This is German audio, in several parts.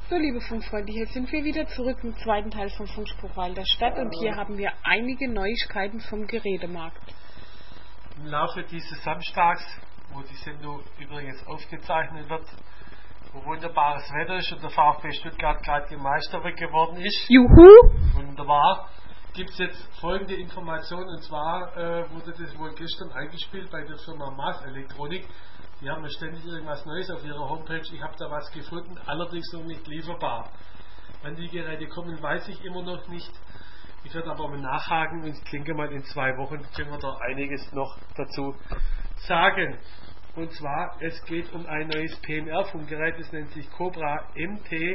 So, liebe Funkfreunde, hier sind wir wieder zurück im zweiten Teil vom Funkspruch Wahl der Stadt und hier haben wir einige Neuigkeiten vom Gerätemarkt. Im Laufe dieses Samstags, wo die Sendung übrigens aufgezeichnet wird, wo wunderbares Wetter ist und der VfB Stuttgart gerade Meister geworden ist. Juhu! Wunderbar. Gibt es jetzt folgende Information, und zwar wurde das wohl gestern eingespielt bei der Firma Maas Elektronik. Die haben ja ständig irgendwas Neues auf ihrer Homepage. Ich habe da was gefunden, allerdings noch nicht lieferbar. Wann die Geräte kommen, weiß ich immer noch nicht. Ich werde aber mal nachhaken und ich denke mal, in 2 Wochen können wir da einiges noch dazu sagen. Und zwar, es geht um ein neues PMR-Funkgerät, das nennt sich Cobra MT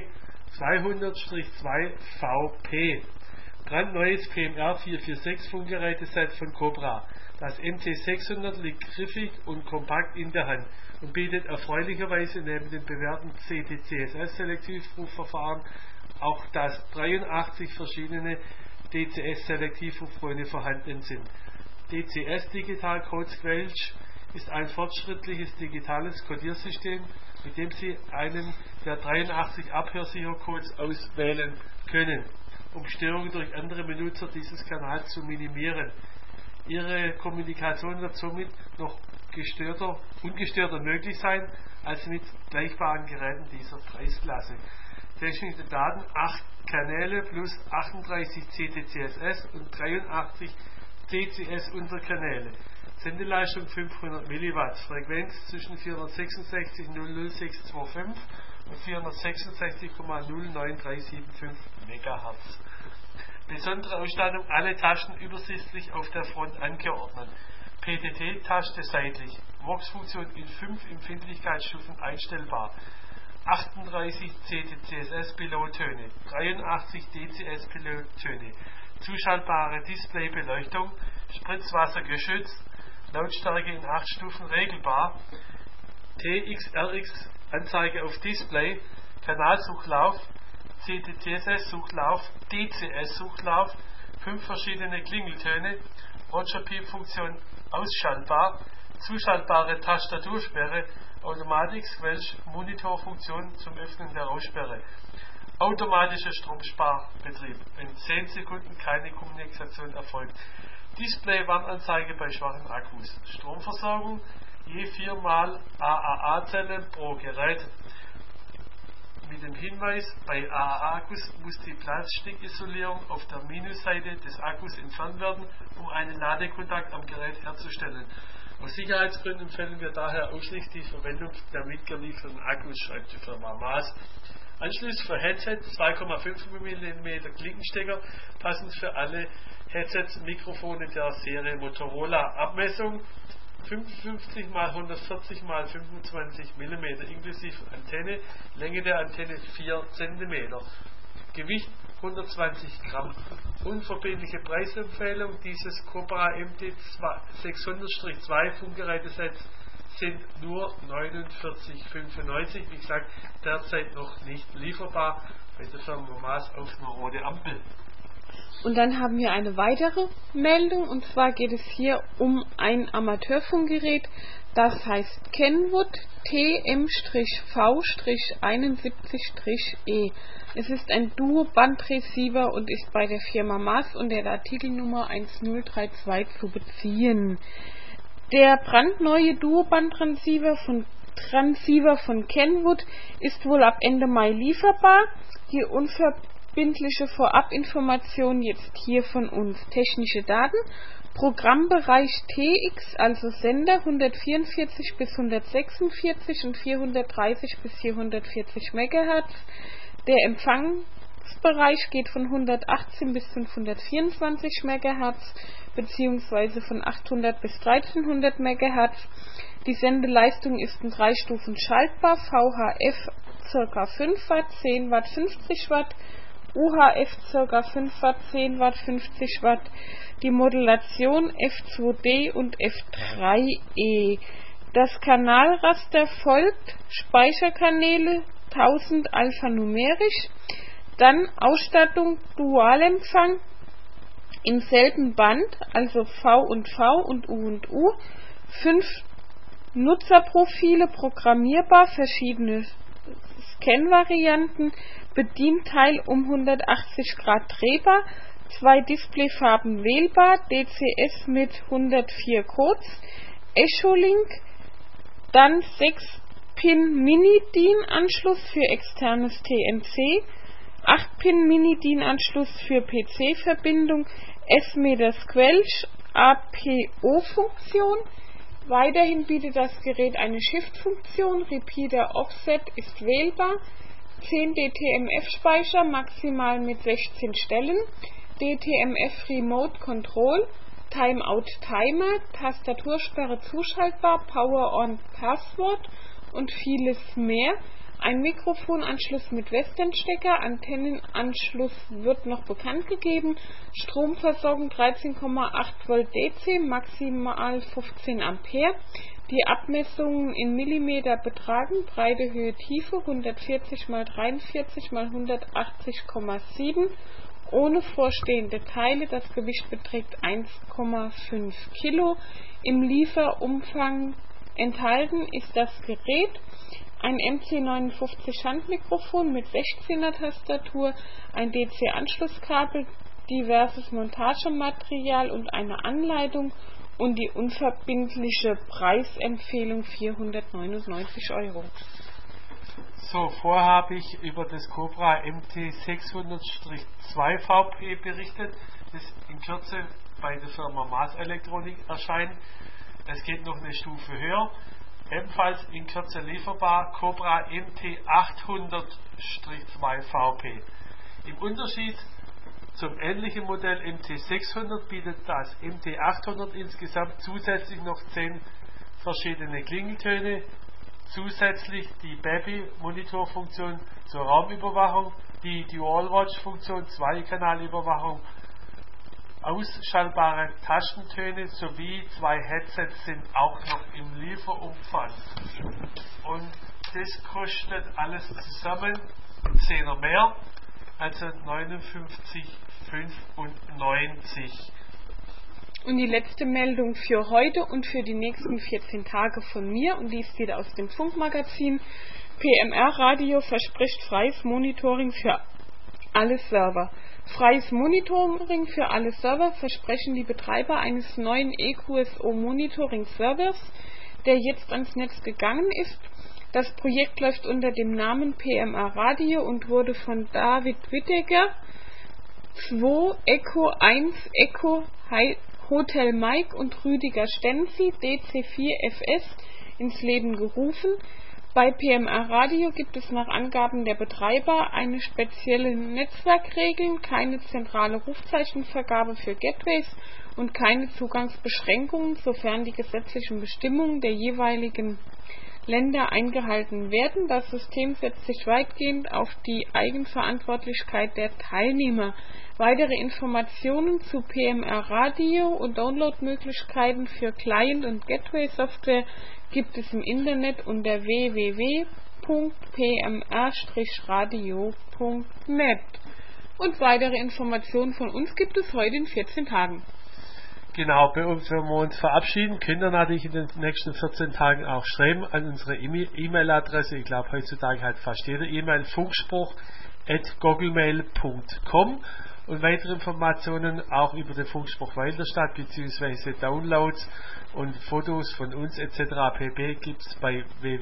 200-2VP. Brandneues PMR 446 Funkgeräteset von Cobra. Das MT600 liegt griffig und kompakt in der Hand und bietet erfreulicherweise neben dem bewährten CT-CSS-Selektivrufverfahren auch das 83 verschiedene DCS-Selektivrufröhne vorhanden sind. DCS Digital Code Squelch ist ein fortschrittliches digitales Codiersystem, mit dem Sie einen der 83 Abhörsichercodes auswählen können, um Störungen durch andere Benutzer dieses Kanals zu minimieren. Ihre Kommunikation wird somit noch ungestörter möglich sein als mit vergleichbaren Geräten dieser Preisklasse. Technische Daten: 8 Kanäle plus 38 CT-CSS und 83 DCS-Unterkanäle. Sendeleistung 500 mW, Frequenz zwischen 466 00625 und 466,09375 MHz. Besondere Ausstattung: alle Tasten übersichtlich auf der Front angeordnet. PTT-Taste seitlich. Vox-Funktion in 5 Empfindlichkeitsstufen einstellbar. 38 CT-CSS-Pilottöne, 83 DCS-Pilottöne. Zuschaltbare Displaybeleuchtung, Spritzwasser geschützt, Lautstärke in 8 Stufen regelbar. TXRX Anzeige auf Display, Kanalsuchlauf, CT-CSS-Suchlauf, DCS-Suchlauf, 5 verschiedene Klingeltöne, Roger-Piep-Funktion ausschaltbar, zuschaltbare Tastatursperre, Automatik-Squelch, Monitorfunktion zum Öffnen der Aussperre, automatischer Stromsparbetrieb, in 10 Sekunden keine Kommunikation erfolgt, Display-Warnanzeige bei schwachen Akkus, Stromversorgung, je 4 mal AAA-Zellen pro Gerät. Mit dem Hinweis, bei AAA-Akkus muss die Plastikisolierung auf der Minusseite des Akkus entfernt werden, um einen Ladekontakt am Gerät herzustellen. Aus Sicherheitsgründen empfehlen wir daher ausschließlich die Verwendung der mitgelieferten Akkus, schreibt die Firma Maas. Anschluss für Headset: 2,5 mm Klinkenstecker, passend für alle Headsets, Mikrofone der Serie Motorola. Abmessung: 55 x 140 x 25 mm inklusive Antenne, Länge der Antenne 4 cm, Gewicht 120 Gramm. Unverbindliche Preisempfehlung dieses Cobra MT 600-2 Funkgerätesets sind nur 49,95, wie gesagt, derzeit noch nicht lieferbar bei der Firma Maas auf einer rote Ampel. Und dann haben wir eine weitere Meldung, und zwar geht es hier um ein Amateurfunkgerät, das heißt Kenwood TM-V-71-E. Es ist ein Duo-Band-Receiver und ist bei der Firma Maas unter der Artikelnummer 1032 zu beziehen. Der brandneue Duo-Band-Transceiver von Kenwood ist wohl ab Ende Mai lieferbar. Die unverbindliche Vorabinformation jetzt hier von uns. Technische Daten: Programmbereich TX, also Sender 144 bis 146 und 430 bis 440 MHz. Der Empfangsbereich geht von 118 bis 524 MHz bzw. von 800 bis 1300 MHz. Die Sendeleistung ist in 3 Stufen schaltbar: VHF ca. 5 Watt, 10 Watt, 50 Watt, UHF ca. 5 Watt, 10 Watt, 50 Watt. Die Modulation F2D und F3E. Das Kanalraster folgt: Speicherkanäle 1000 alphanumerisch, dann Ausstattung Dualempfang im selben Band, also V und V und U und U, 5 Nutzerprofile programmierbar, verschiedene Scan-Varianten, Bedienteil um 180 Grad drehbar, 2 Displayfarben wählbar, DCS mit 104 Codes, Echolink, dann 6-Pin Mini-DIN-Anschluss für externes TNC, 8-Pin Mini-DIN-Anschluss für PC-Verbindung, S-Meter Squelch, APO-Funktion. Weiterhin bietet das Gerät eine Shift-Funktion, Repeater Offset ist wählbar, 10 DTMF-Speicher, maximal mit 16 Stellen, DTMF Remote Control, Timeout Timer, Tastatursperre zuschaltbar, Power-On Passwort und vieles mehr. Ein Mikrofonanschluss mit Westernstecker, Antennenanschluss wird noch bekannt gegeben, Stromversorgung 13,8 Volt DC, maximal 15 Ampere. Die Abmessungen in Millimeter betragen Breite, Höhe, Tiefe 140 x 43 x 180,7 ohne vorstehende Teile. Das Gewicht beträgt 1,5 Kilo. Im Lieferumfang enthalten ist das Gerät ein MC59 Handmikrofon mit 16er Tastatur, ein DC-Anschlusskabel, diverses Montagematerial und eine Anleitung und die unverbindliche Preisempfehlung 499 €. So, vorher habe ich über das Cobra MT600-2 VP berichtet, das in Kürze bei der Firma Maas Elektronik erscheint. Es geht noch eine Stufe höher. Ebenfalls in Kürze lieferbar Cobra MT800-2 VP. Im Unterschied zum ähnlichen Modell MT600 bietet das MT800 insgesamt zusätzlich noch 10 verschiedene Klingeltöne, zusätzlich die Baby-Monitor-Funktion zur Raumüberwachung, die Dual-Watch-Funktion, Zweikanalüberwachung, ausschaltbare Tastentöne sowie 2 Headsets sind auch noch im Lieferumfang. Und das kostet alles zusammen 10er mehr, also 59,95. Und die letzte Meldung für heute und für die nächsten 14 Tage von mir, und dies geht aus dem Funkmagazin. PMR Radio verspricht freies Monitoring für alle Server. Freies Monitoring für alle Server versprechen die Betreiber eines neuen EQSO-Monitoring-Servers, der jetzt ans Netz gegangen ist. Das Projekt läuft unter dem Namen PMR Radio und wurde von David Whittaker, 2 Echo 1 Echo Hotel Mike und Rüdiger Stenzi, DC4FS, ins Leben gerufen. Bei PMR Radio gibt es nach Angaben der Betreiber eine spezielle Netzwerkregeln, keine zentrale Rufzeichenvergabe für Gateways und keine Zugangsbeschränkungen, sofern die gesetzlichen Bestimmungen der jeweiligen Länder eingehalten werden. Das System setzt sich weitgehend auf die Eigenverantwortlichkeit der Teilnehmer. Weitere Informationen zu PMR Radio und Downloadmöglichkeiten für Client- und Gateway-Software gibt es im Internet unter www.pmr-radio.net. Und weitere Informationen von uns gibt es heute in 14 Tagen. Genau, wenn wir uns verabschieden, könnt ihr natürlich in den nächsten 14 Tagen auch schreiben an unsere E-Mail-Adresse. Ich glaube, heutzutage hat fast jeder E-Mail, funkspruch@googlemail.com. Und weitere Informationen auch über den Funkspruch Weilerstadt bzw. Downloads und Fotos von uns etc. pp. gibt es bei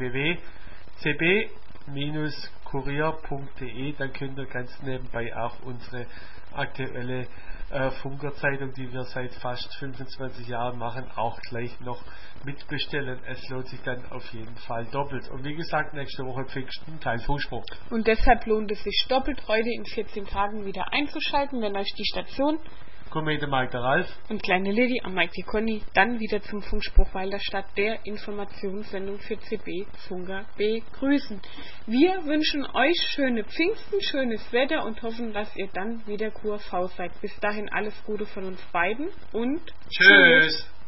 www.cb-kurier.de. Dann könnt ihr ganz nebenbei auch unsere aktuelle Funkerzeitung, die wir seit fast 25 Jahren machen, auch gleich noch mitbestellen. Es lohnt sich dann auf jeden Fall doppelt. Und wie gesagt, nächste Woche Pfingsten, Teil Funkspruch. Und deshalb lohnt es sich doppelt, heute in 14 Tagen wieder einzuschalten, wenn euch die Station Kommete Mike der Ralf und kleine Lilly am Mike die Conny dann wieder zum Funkspruch Weilerstadt, der Informationssendung für CB Funker begrüßen. Wir wünschen euch schöne Pfingsten, schönes Wetter und hoffen, dass ihr dann wieder QRV seid. Bis dahin alles Gute von uns beiden und tschüss.